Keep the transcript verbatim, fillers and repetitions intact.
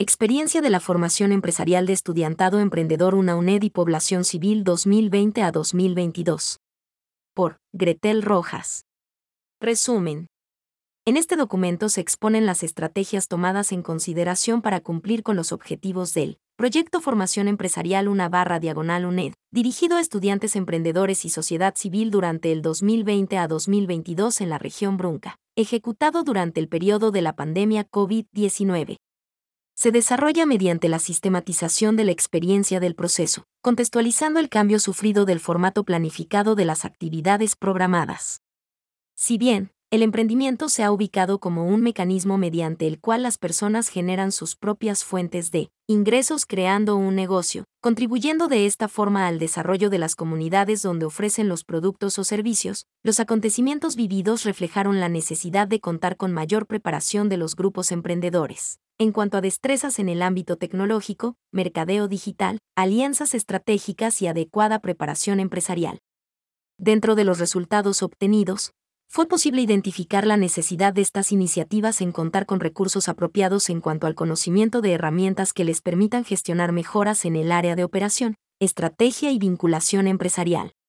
Experiencia de la formación empresarial de estudiantado emprendedor UNA UNED y Población Civil dos mil veinte a dos mil veintidós. Por Gretel Rojas. Resumen. En este documento se exponen las estrategias tomadas en consideración para cumplir con los objetivos del Proyecto Formación Empresarial UNA barra diagonal UNED, dirigido a estudiantes emprendedores y sociedad civil durante el dos mil veinte a dos mil veintidós en la región Brunca, ejecutado durante el periodo de la pandemia COVID diecinueve. Se desarrolla mediante la sistematización de la experiencia del proceso, contextualizando el cambio sufrido del formato planificado de las actividades programadas. Si bien, el emprendimiento se ha ubicado como un mecanismo mediante el cual las personas generan sus propias fuentes de ingresos creando un negocio, contribuyendo de esta forma al desarrollo de las comunidades donde ofrecen los productos o servicios, los acontecimientos vividos reflejaron la necesidad de contar con mayor preparación de los grupos emprendedores. En cuanto a destrezas en el ámbito tecnológico, mercadeo digital, alianzas estratégicas y adecuada preparación empresarial. Dentro de los resultados obtenidos, fue posible identificar la necesidad de estas iniciativas en contar con recursos apropiados en cuanto al conocimiento de herramientas que les permitan gestionar mejoras en el área de operación, estrategia y vinculación empresarial.